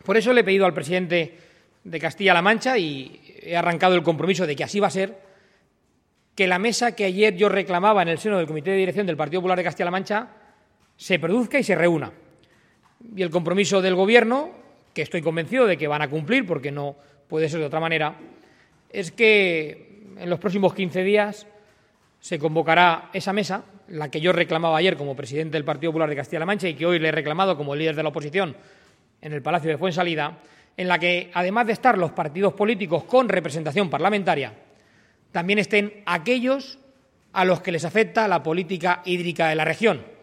Por eso le he pedido al presidente de Castilla-La Mancha, y he arrancado el compromiso de que así va a ser, que la mesa que ayer yo reclamaba en el seno del Comité de Dirección del Partido Popular de Castilla-La Mancha se produzca y se reúna. Y el compromiso del Gobierno, que estoy convencido de que van a cumplir, porque no puede ser de otra manera, es que en los próximos 15 días se convocará esa mesa, la que yo reclamaba ayer como presidente del Partido Popular de Castilla-La Mancha y que hoy le he reclamado como líder de la oposición en el Palacio de Fuensalida, en la que, además de estar los partidos políticos con representación parlamentaria, también estén aquellos a los que les afecta la política hídrica de la región.